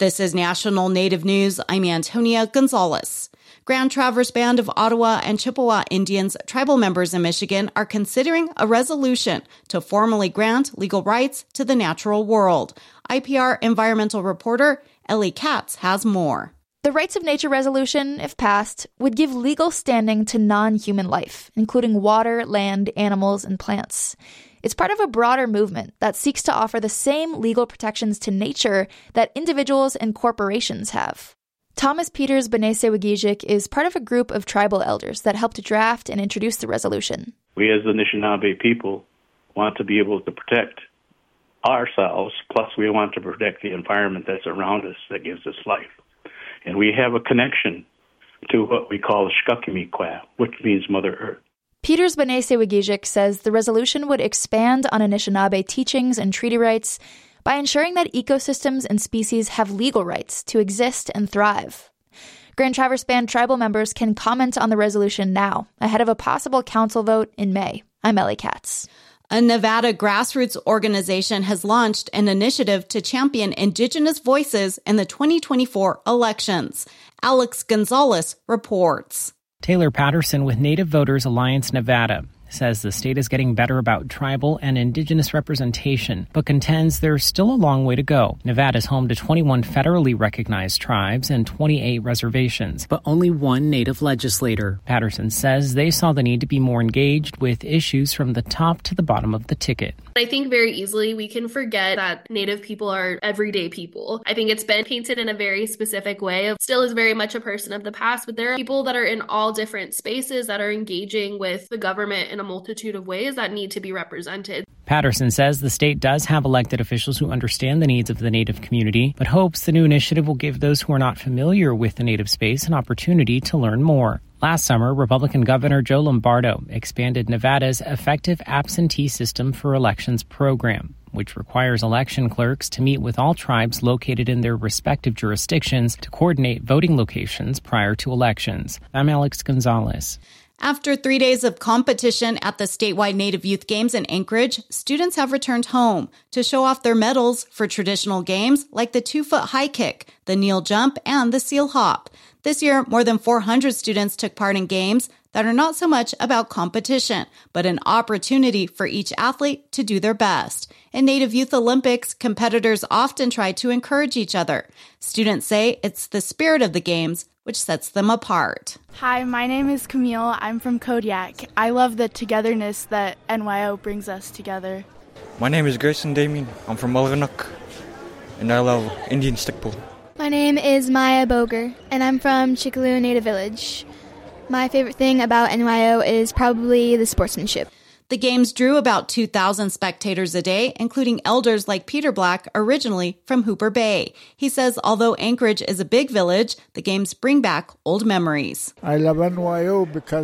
This is National Native News. I'm Antonia Gonzalez. Grand Traverse Band of Ottawa and Chippewa Indians, tribal members in Michigan, are considering a resolution to formally grant legal rights to the natural world. IPR environmental reporter Ellie Katz has more. The Rights of Nature resolution, if passed, would give legal standing to non-human life, including water, land, animals, and plants. It's part of a broader movement that seeks to offer the same legal protections to nature that individuals and corporations have. Thomas Peters Benese-Wagijik is part of a group of tribal elders that helped draft and introduce the resolution. We as the Anishinaabe people want to be able to protect ourselves, plus we want to protect the environment that's around us that gives us life. And we have a connection to what we call Shkakimikwa, which means Mother Earth. Peters Benese-Wagijik says the resolution would expand on Anishinaabe teachings and treaty rights by ensuring that ecosystems and species have legal rights to exist and thrive. Grand Traverse Band tribal members can comment on the resolution now, ahead of a possible council vote in May. I'm Ellie Katz. A Nevada grassroots organization has launched an initiative to champion Indigenous voices in the 2024 elections. Alex Gonzalez reports. Taylor Patterson with Native Voters Alliance Nevada says the state is getting better about tribal and indigenous representation, but contends there's still a long way to go. Nevada is home to 21 federally recognized tribes and 28 reservations, but only one Native legislator. Patterson says they saw the need to be more engaged with issues from the top to the bottom of the ticket. I think very easily we can forget that Native people are everyday people. I think it's been painted in a very specific way. Still is very much a person of the past, but there are people that are in all different spaces that are engaging with the government in a multitude of ways that need to be represented. Patterson says the state does have elected officials who understand the needs of the Native community, but hopes the new initiative will give those who are not familiar with the Native space an opportunity to learn more. Last summer, Republican Governor Joe Lombardo expanded Nevada's effective absentee system for elections program, which requires election clerks to meet with all tribes located in their respective jurisdictions to coordinate voting locations prior to elections. I'm Alex Gonzalez. After 3 days of competition at the statewide Native Youth Games in Anchorage, students have returned home to show off their medals for traditional games like the 2-foot high kick, the kneel jump, and the seal hop. This year, more than 400 students took part in games that are not so much about competition, but an opportunity for each athlete to do their best. In Native Youth Olympics, competitors often try to encourage each other. Students say it's the spirit of the games which sets them apart. Hi, my name is Camille. I'm from Kodiak. I love the togetherness that NYO brings us together. My name is Grayson Damien. I'm from Mulliganuk, and I love Indian stick pull. My name is Maya Boger, and I'm from Chickaloo Native Village. My favorite thing about NYO is probably the sportsmanship. The games drew about 2,000 spectators a day, including elders like Peter Black, originally from Hooper Bay. He says although Anchorage is a big village, the games bring back old memories. I love NYO because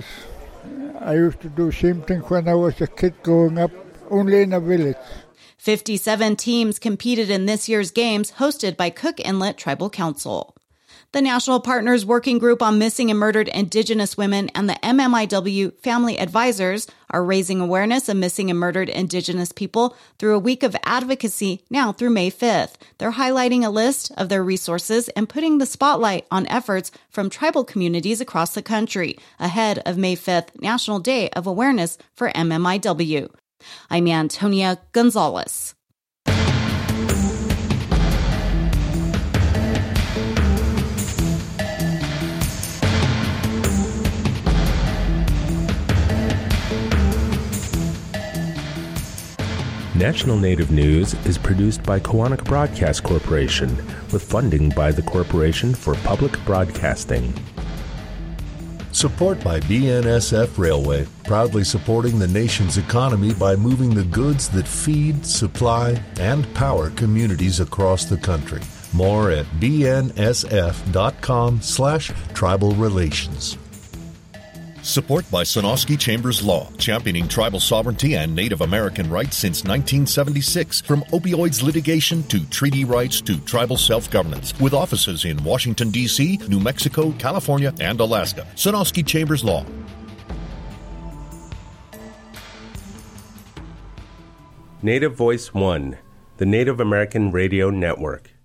I used to do the same thing when I was a kid growing up, only in a village. 57 teams competed in this year's games, hosted by Cook Inlet Tribal Council. The National Partners Working Group on Missing and Murdered Indigenous Women and the MMIW Family Advisors are raising awareness of missing and murdered Indigenous people through a week of advocacy now through May 5th. They're highlighting a list of their resources and putting the spotlight on efforts from tribal communities across the country ahead of May 5th, National Day of Awareness for MMIW. I'm Antonia Gonzalez. National Native News is produced by Koahnic Broadcast Corporation with funding by the Corporation for Public Broadcasting. Support by BNSF Railway, proudly supporting the nation's economy by moving the goods that feed, supply, and power communities across the country. More at bnsf.com/tribal relations. Support by Sonosky Chambers Law, championing tribal sovereignty and Native American rights since 1976. From opioids litigation to treaty rights to tribal self-governance. With offices in Washington, D.C., New Mexico, California, and Alaska. Sonosky Chambers Law. Native Voice One, the Native American Radio Network.